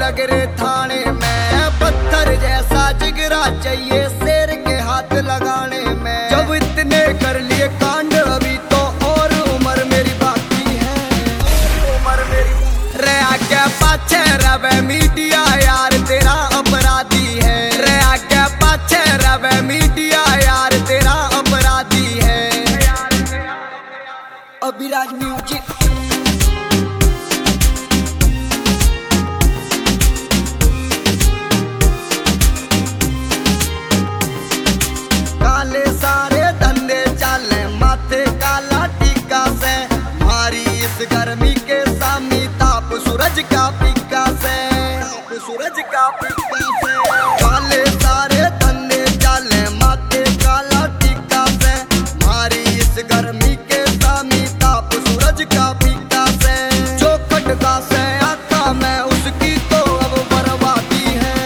लग रे थाने में, पत्थर जैसा जिगरा चाहिए शेर के हाथ लगाने में। जब इतने कर लिए कांड अभी तो और उम्र मेरी बाकी है, उम्र मेरी। रे आगे पाछे रवे मीडिया यार तेरा अपराधी है, रे आगे पाछे रवे मीडिया यार तेरा अपराधी है। अभिराज म्यूजिक। काले सारे धंधे चाले माथे काला टीका से, मारी इस गर्मी के सामने ताप सूरज का पीका से, ताप सूरज का पीका से। काले सारे धंधे चाले माथे काला टीका से, मारी इस गर्मी के सामने ताप सूरज का पीका से। जो खटका से आता मैं उसकी तो अब बर्बादी है,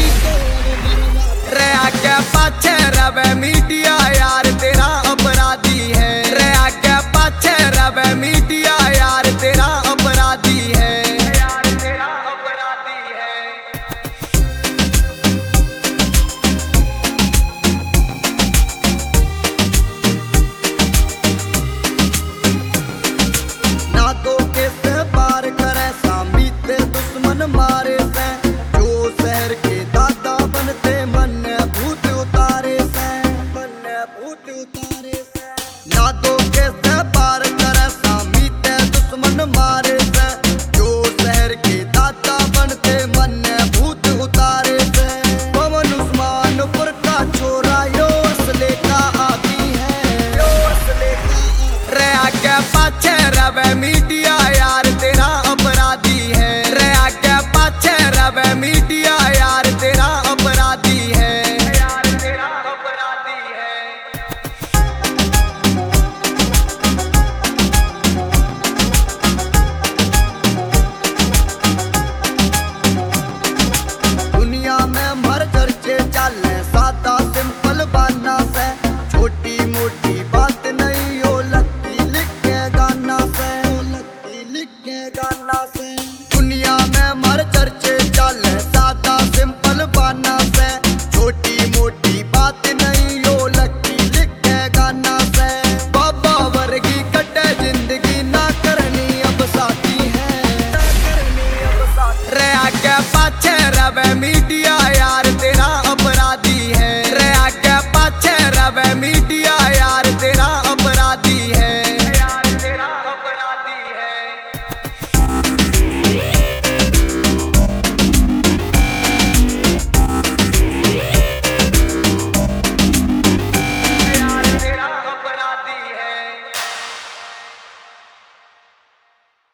रे आगे पाछे रवे मीडिया यार तेरा अपराधी है, रे आगे पाछे रवे मीडिया यार तेरा अपराधी है, यार तेरा अपराधी है। ना तो कैसे पार करे सामी ते दुश्मन मारे से, जो शहर के दादा बनते मन भूत उतारे से, मन भूत उतारे से। ना तो कैसे पार करे सामी ते दुश्मन मारे से, जो शहर के दादा बनते मन भूत उतारे से। पवन उस्मानपुर का छोरा योश लेका आती है, योश लेका। रे आगे पाछे रवे मीडिया यार तेरा अपराधी है, रे आगे पाछे रवे मीडिया यार तेरा अपराधी है, यार तेरा अपराधी है। दुनिया में मर चर्चे चाले सादा सिंपल बाना से, छोटी मोटी बात नहीं हो लगती लिख के गाना से, लगती लिख के गाना से। दुनिया में मर चर्चे चाले सादा सिंपल बाना से, छोटी मोटी बात नहीं हो लगती लिख के गाना से। बाबा वर्गी कटे जिंदगी ना करनी अब साथी है, ना करनी अब साथी। रे आगे पाछे रवे